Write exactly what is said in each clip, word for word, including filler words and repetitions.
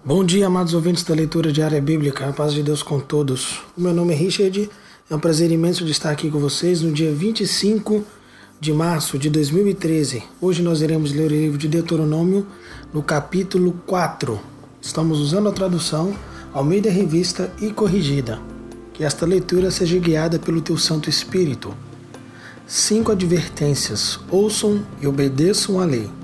Bom dia, amados ouvintes da leitura diária bíblica, a paz de Deus com todos. O meu nome é Richard, é um prazer imenso de estar aqui com vocês no dia vinte e cinco de março de dois mil e treze. Hoje nós iremos ler o livro de Deuteronômio no capítulo quatro. Estamos usando a tradução Almeida Revista e Corrigida. Que esta leitura seja guiada pelo teu Santo Espírito. Cinco advertências, ouçam e obedeçam a lei.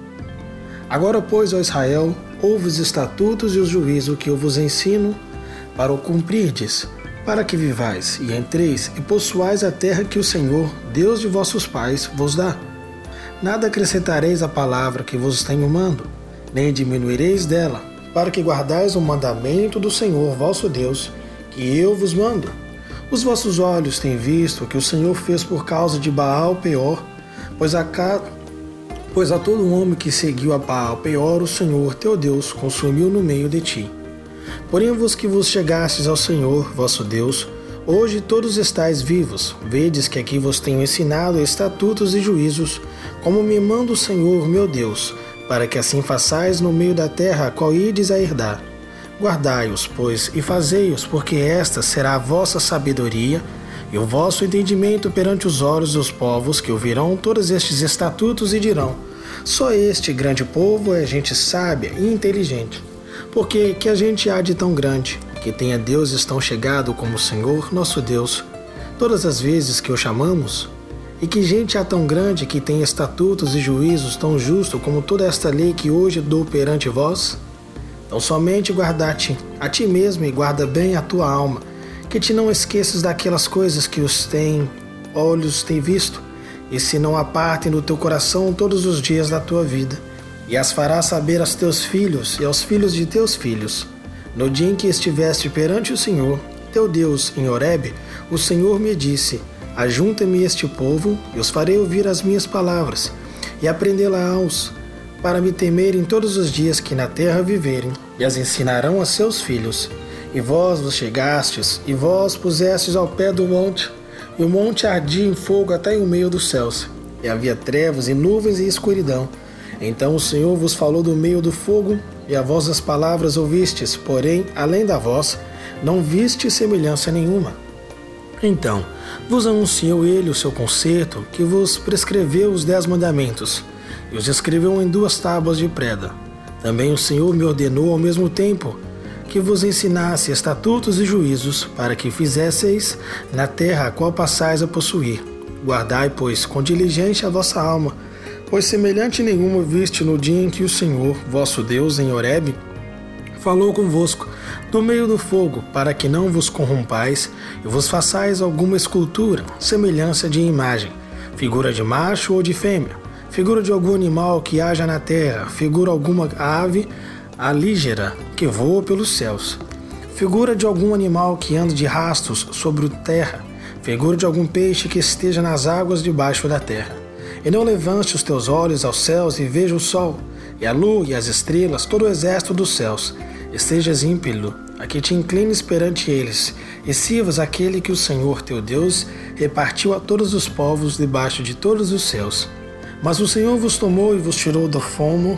Agora, pois, ó Israel, ouve os estatutos e os juízos que eu vos ensino, para o cumprirdes, para que vivais e entreis e possuais a terra que o Senhor, Deus de vossos pais, vos dá. Nada acrescentareis à palavra que vos tenho mando, nem diminuireis dela, para que guardais o mandamento do Senhor vosso Deus, que eu vos mando. Os vossos olhos têm visto o que o Senhor fez por causa de Baal Peor, pois a ca... Pois a todo homem que seguiu a Baal Peor, o Senhor teu Deus consumiu no meio de ti. Porém vos que vos chegastes ao Senhor, vosso Deus, hoje todos estáis vivos. Vedes que aqui vos tenho ensinado estatutos e juízos, como me manda o Senhor, meu Deus, para que assim façais no meio da terra a qual ides a herdar. Guardai-os, pois, e fazei-os, porque esta será a vossa sabedoria e o vosso entendimento perante os olhos dos povos que ouvirão todos estes estatutos e dirão: só este grande povo é gente sábia e inteligente. Porque que a gente há de tão grande, que tenha deuses tão chegado como o Senhor nosso Deus, todas as vezes que o chamamos? E que gente há tão grande que tenha estatutos e juízos tão justos como toda esta lei que hoje dou perante vós? Então somente guarda-te a ti mesmo e guarda bem a tua alma, que te não esqueças daquelas coisas que os têm olhos têm visto, e se não apartem do teu coração todos os dias da tua vida, e as farás saber aos teus filhos e aos filhos de teus filhos. No dia em que estiveste perante o Senhor, teu Deus, em Horebe, o Senhor me disse: ajunta-me este povo, e os farei ouvir as minhas palavras, e aprendê-las, para me temerem todos os dias que na terra viverem, e as ensinarão a seus filhos. E vós vos chegastes, e vós pusestes ao pé do monte, e o monte ardia em fogo até o meio dos céus, e havia trevas e nuvens e escuridão. Então o Senhor vos falou do meio do fogo, e a vossas palavras ouvistes, porém, além da voz, não viste semelhança nenhuma. Então vos anunciou ele o seu concerto, que vos prescreveu os dez mandamentos, e os escreveu em duas tábuas de pedra. Também o Senhor me ordenou ao mesmo tempo que vos ensinasse estatutos e juízos, para que fizesseis na terra a qual passais a possuir. Guardai, pois, com diligência a vossa alma, pois semelhante nenhuma viste no dia em que o Senhor, vosso Deus, em Horebe, falou convosco no meio do fogo, para que não vos corrompais e vos façais alguma escultura, semelhança de imagem, figura de macho ou de fêmea, figura de algum animal que haja na terra, figura alguma ave alígera que voa pelos céus, figura de algum animal que anda de rastos sobre a terra, figura de algum peixe que esteja nas águas debaixo da terra. E não levante os teus olhos aos céus e veja o sol, e a lua e as estrelas, todo o exército dos céus. Estejas ímpido, a que te inclines perante eles, e sirvas aquele que o Senhor teu Deus repartiu a todos os povos debaixo de todos os céus. Mas o Senhor vos tomou e vos tirou do fomo,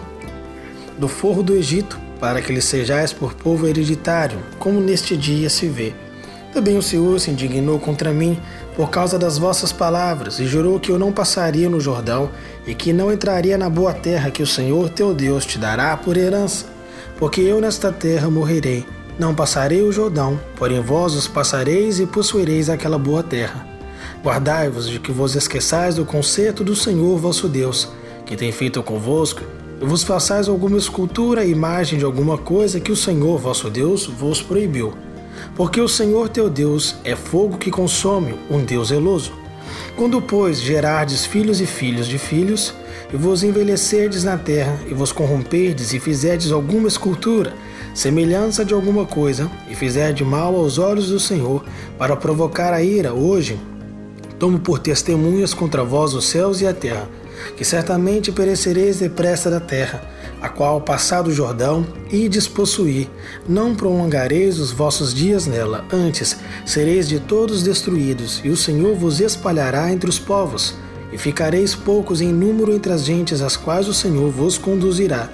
do forro do Egito, para que lhe sejais por povo hereditário, como neste dia se vê. Também o Senhor se indignou contra mim por causa das vossas palavras, e jurou que eu não passaria no Jordão, e que não entraria na boa terra que o Senhor teu Deus te dará por herança. Porque eu nesta terra morrerei, não passarei o Jordão, porém vós os passareis e possuireis aquela boa terra. Guardai-vos de que vos esqueçais do concerto do Senhor vosso Deus, que tem feito convosco, e vos façais alguma escultura, imagem de alguma coisa que o Senhor vosso Deus vos proibiu. Porque o Senhor teu Deus é fogo que consome, um Deus zeloso. Quando, pois, gerardes filhos e filhos de filhos, e vos envelhecerdes na terra, e vos corromperdes e fizerdes alguma escultura, semelhança de alguma coisa, e fizerdes mal aos olhos do Senhor, para provocar a ira, hoje, tomo por testemunhas contra vós os céus e a terra, que certamente perecereis depressa da terra, a qual, passado o Jordão, ides possuir. Não prolongareis os vossos dias nela, antes sereis de todos destruídos, e o Senhor vos espalhará entre os povos, e ficareis poucos em número entre as gentes às quais o Senhor vos conduzirá.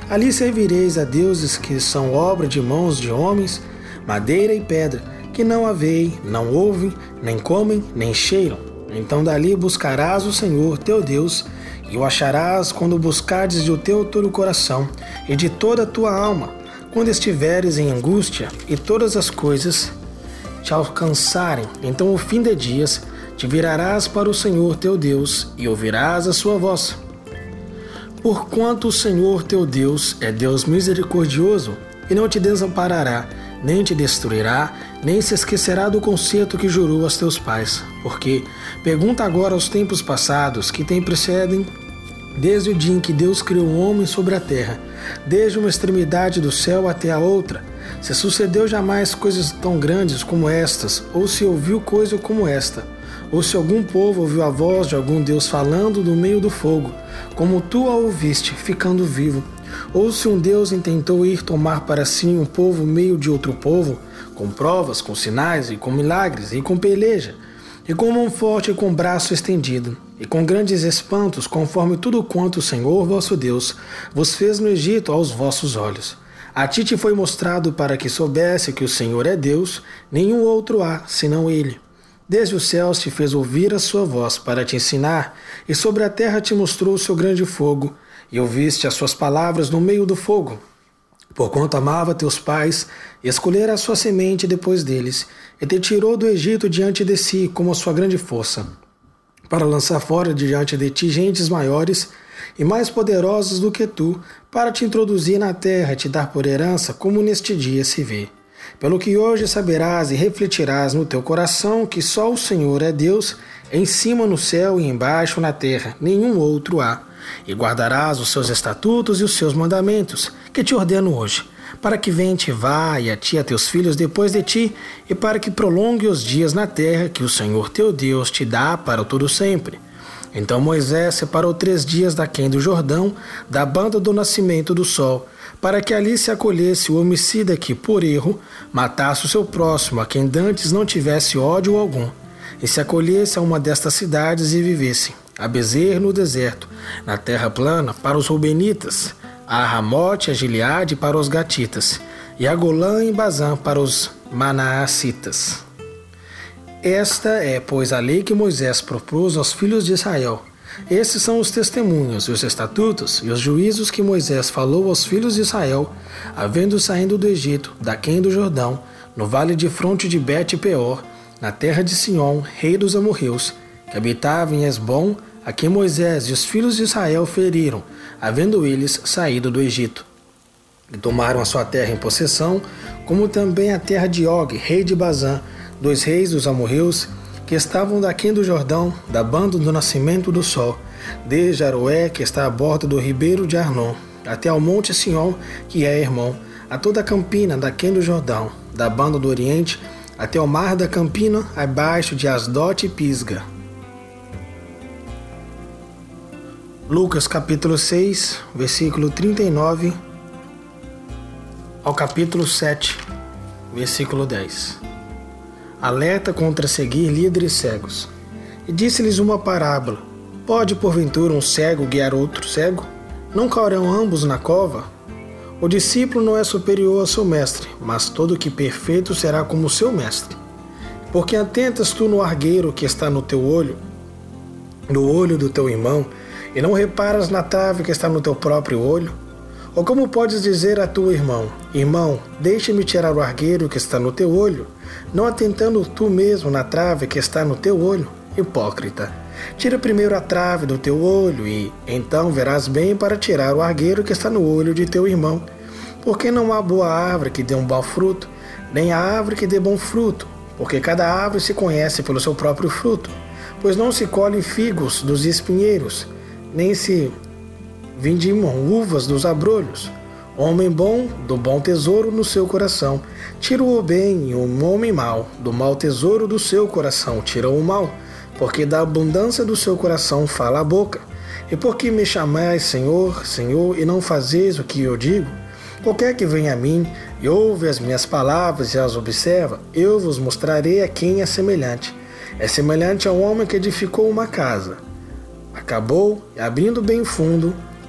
Ali servireis a deuses que são obra de mãos de homens, madeira e pedra, que não a veem, não ouvem, nem comem, nem cheiram. Então dali buscarás o Senhor teu Deus, e o acharás quando buscares de teu todo o coração e de toda a tua alma, quando estiveres em angústia e todas as coisas te alcançarem. Então o fim de dias te virarás para o Senhor teu Deus e ouvirás a sua voz. Porquanto o Senhor teu Deus é Deus misericordioso e não te desamparará, nem te destruirá, nem se esquecerá do concerto que jurou aos teus pais. Porque pergunta agora aos tempos passados que tem precedem, desde o dia em que Deus criou o homem sobre a terra, desde uma extremidade do céu até a outra, se sucedeu jamais coisas tão grandes como estas, ou se ouviu coisa como esta, ou se algum povo ouviu a voz de algum Deus falando do meio do fogo, como tu a ouviste, ficando vivo, ou se um Deus intentou ir tomar para si um povo meio de outro povo, com provas, com sinais e com milagres, e com peleja, e com mão forte e com braço estendido, e com grandes espantos, conforme tudo quanto o Senhor vosso Deus vos fez no Egito aos vossos olhos. A ti te foi mostrado para que soubesse que o Senhor é Deus, nenhum outro há, senão Ele. Desde os céus te fez ouvir a sua voz para te ensinar, e sobre a terra te mostrou o seu grande fogo, e ouviste as suas palavras no meio do fogo. Porquanto amava teus pais, e escolhera a sua semente depois deles, e te tirou do Egito diante de si como a sua grande força, para lançar fora diante de ti gentes maiores e mais poderosos do que tu, para te introduzir na terra e te dar por herança, como neste dia se vê. Pelo que hoje saberás e refletirás no teu coração que só o Senhor é Deus, em cima no céu e embaixo na terra, nenhum outro há. E guardarás os seus estatutos e os seus mandamentos, que te ordeno hoje, para que venha e vá e a ti e a teus filhos depois de ti, e para que prolongue os dias na terra que o Senhor teu Deus te dá para o todo sempre. Então Moisés separou três dias daquém do Jordão, da banda do nascimento do sol, para que ali se acolhesse o homicida que, por erro, matasse o seu próximo, a quem dantes não tivesse ódio algum, e se acolhesse a uma destas cidades e vivesse, a Bezer no deserto, na terra plana, para os Rubenitas, a Ramote e a Gileade para os Gatitas, e a Golã e Bazã para os Manaassitas. Esta é, pois, a lei que Moisés propôs aos filhos de Israel. Esses são os testemunhos, e os estatutos e os juízos que Moisés falou aos filhos de Israel, havendo saído do Egito, daquém do Jordão, no vale de fronte de Bet-peor, na terra de Sião, rei dos amorreus, que habitava em Esbom, a quem Moisés e os filhos de Israel feriram, havendo eles saído do Egito. E tomaram a sua terra em possessão, como também a terra de Og, rei de Bazã, dois reis dos amorreus, que estavam daquém do Jordão, da banda do nascimento do sol, desde Aroé, que está à borda do ribeiro de Arnon, até ao monte Sião, que é Hermon, a toda a campina daquém do Jordão, da banda do Oriente, até o mar da campina, abaixo de Asdote e Pisga. Lucas capítulo seis, versículo trinta e nove ao capítulo sete, versículo dez. Alerta contra seguir líderes cegos. E disse-lhes uma parábola: Pode porventura um cego guiar outro cego? Não cairão ambos na cova? O discípulo não é superior ao seu mestre, mas todo que perfeito será como seu mestre. Porque atentas tu no argueiro que está no teu olho, no olho do teu irmão, e não reparas na trave que está no teu próprio olho? Ou como podes dizer a teu irmão: Irmão, deixa-me tirar o argueiro que está no teu olho, não atentando tu mesmo na trave que está no teu olho? Hipócrita, tira primeiro a trave do teu olho, e então verás bem para tirar o argueiro que está no olho de teu irmão. Porque não há boa árvore que dê um bom fruto, nem há árvore que dê bom fruto, porque cada árvore se conhece pelo seu próprio fruto. Pois não se colhem figos dos espinheiros, nem se vindimam uvas dos abrolhos. Homem bom, do bom tesouro no seu coração, tira o bem, e um homem mau, do mau tesouro do seu coração, tira o mal, porque da abundância do seu coração fala a boca. E por que me chamais Senhor, Senhor, e não fazeis o que eu digo? Qualquer que venha a mim, e ouve as minhas palavras e as observa, eu vos mostrarei a quem é semelhante. É semelhante ao homem que edificou uma casa. Acabou, abrindo bem fundo,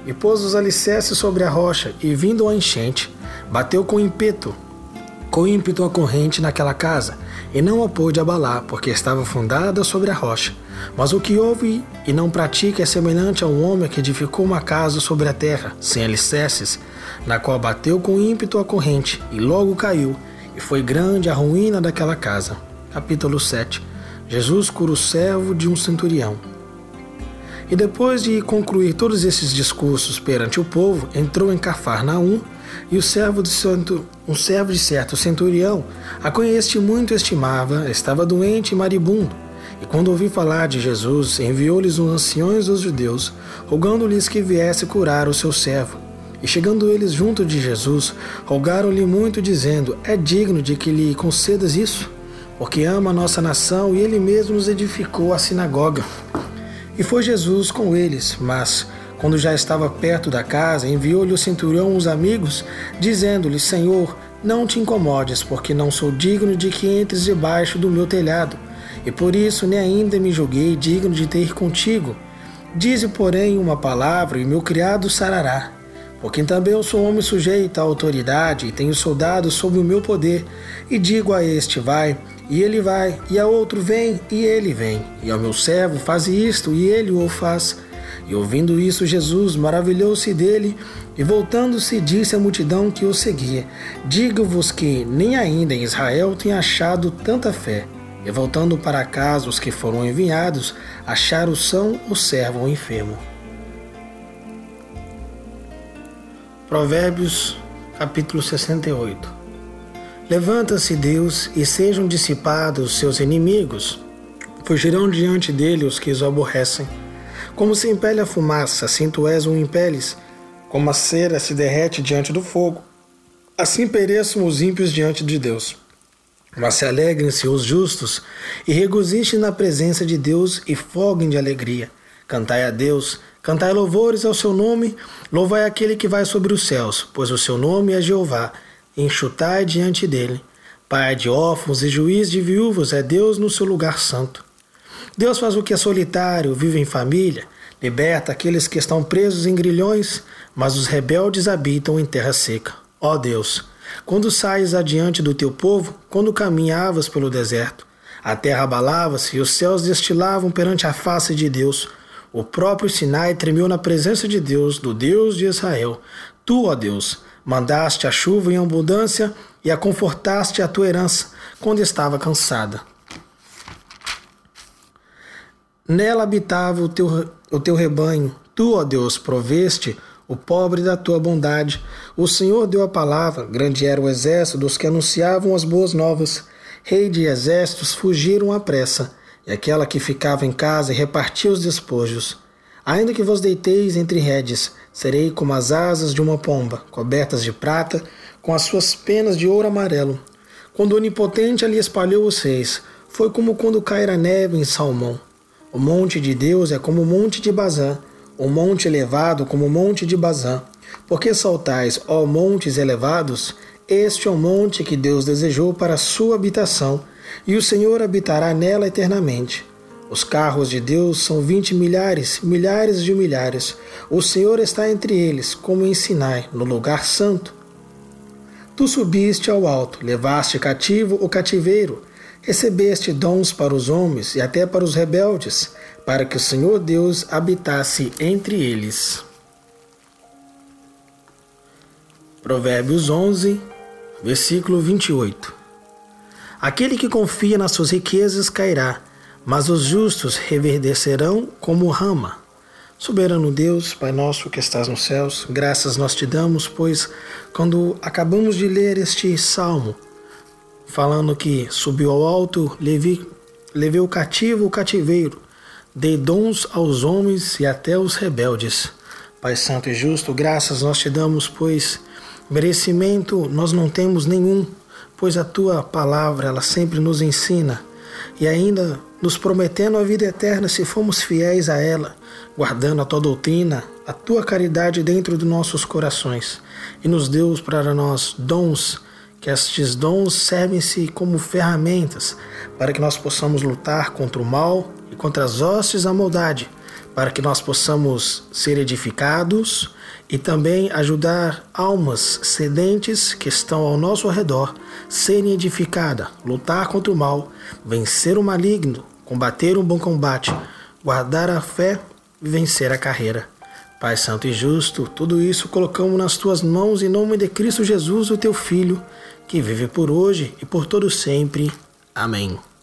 e pôs os alicerces sobre a rocha, e vindo a enchente, bateu com ímpeto, com ímpeto a corrente naquela casa, e não a pôde abalar, porque estava fundada sobre a rocha. Mas o que ouve e não pratica é semelhante a um homem que edificou uma casa sobre a terra, sem alicerces, na qual bateu com ímpeto a corrente, e logo caiu, e foi grande a ruína daquela casa. Capítulo sete. Jesus cura o servo de um centurião. E depois de concluir todos esses discursos perante o povo, entrou em Cafarnaum, e o servo de, santo, um servo de certo centurião, a quem este muito estimava, estava doente e maribundo. E quando ouviu falar de Jesus, enviou-lhes os anciões dos judeus, rogando-lhes que viesse curar o seu servo. E chegando eles junto de Jesus, rogaram-lhe muito, dizendo: é digno de que lhe concedas isso, porque ama a nossa nação e ele mesmo nos edificou a sinagoga. E foi Jesus com eles, mas, quando já estava perto da casa, enviou-lhe o centurião uns amigos, dizendo-lhe: Senhor, não te incomodes, porque não sou digno de que entres debaixo do meu telhado, e por isso nem ainda me julguei digno de ter contigo. Dize, porém, uma palavra, e meu criado sarará. Porque também eu sou homem sujeito à autoridade, e tenho soldados sob o meu poder, e digo a este: vai, e ele vai, e a outro: vem, e ele vem, e ao meu servo: faze isto, e ele o faz. E ouvindo isso, Jesus maravilhou-se dele, e voltando-se disse à multidão que o seguia: digo-vos que nem ainda em Israel tem achado tanta fé. E voltando para casa, os que foram enviados acharam são o servo enfermo. Provérbios, capítulo sessenta e oito. Levanta-se Deus, e sejam dissipados seus inimigos. Fugirão diante dele os que os aborrecem. Como se impele a fumaça, assim tu és um impeles. Como a cera se derrete diante do fogo, assim pereçam os ímpios diante de Deus. Mas se alegrem-se os justos, e regozijem na presença de Deus, e folguem de alegria. Cantai a Deus, cantai louvores ao seu nome, louvai aquele que vai sobre os céus, pois o seu nome é Jeová, e enxutai diante dele. Pai de órfãos e juiz de viúvos é Deus no seu lugar santo. Deus faz o que é solitário, vive em família, liberta aqueles que estão presos em grilhões, mas os rebeldes habitam em terra seca. Ó Deus, quando sais adiante do teu povo, quando caminhavas pelo deserto, a terra abalava-se e os céus destilavam perante a face de Deus. O próprio Sinai tremeu na presença de Deus, do Deus de Israel. Tu, ó Deus, mandaste a chuva em abundância e a confortaste a tua herança, quando estava cansada. Nela habitava o teu, o teu rebanho. Tu, ó Deus, proveste o pobre da tua bondade. O Senhor deu a palavra, grande era o exército dos que anunciavam as boas novas. Rei de exércitos fugiram à pressa, e aquela que ficava em casa e repartia os despojos. Ainda que vos deiteis entre redes, serei como as asas de uma pomba, cobertas de prata, com as suas penas de ouro amarelo. Quando o Onipotente ali espalhou os reis, foi como quando cair a neve em Salmão. O monte de Deus é como o monte de Bazã, o monte elevado como o monte de Bazã. Porque saltais, ó montes elevados? Este é o monte que Deus desejou para a sua habitação, e o Senhor habitará nela eternamente. Os carros de Deus são vinte milhares, milhares de milhares. O Senhor está entre eles, como em Sinai, no lugar santo. Tu subiste ao alto, levaste cativo o cativeiro, recebeste dons para os homens e até para os rebeldes, para que o Senhor Deus habitasse entre eles. Provérbios onze, versículo vinte e oito. Aquele que confia nas suas riquezas cairá, mas os justos reverdecerão como rama. Soberano Deus, Pai nosso que estás nos céus, graças nós te damos, pois quando acabamos de ler este salmo, falando que subiu ao alto, levei, levei o cativo o cativeiro, dei dons aos homens e até aos rebeldes. Pai santo e justo, graças nós te damos, pois merecimento nós não temos nenhum, pois a tua palavra ela sempre nos ensina e ainda nos prometendo a vida eterna se formos fiéis a ela, guardando a tua doutrina, a tua caridade dentro de nossos corações. E nos deu para nós dons, que estes dons servem-se como ferramentas para que nós possamos lutar contra o mal e contra as hostes da maldade, para que nós possamos ser edificados e também ajudar almas sedentes que estão ao nosso redor serem edificadas, lutar contra o mal, vencer o maligno, combater um bom combate, guardar a fé e vencer a carreira. Pai Santo e Justo, tudo isso colocamos nas tuas mãos em nome de Cristo Jesus, o teu Filho, que vive por hoje e por todo sempre. Amém.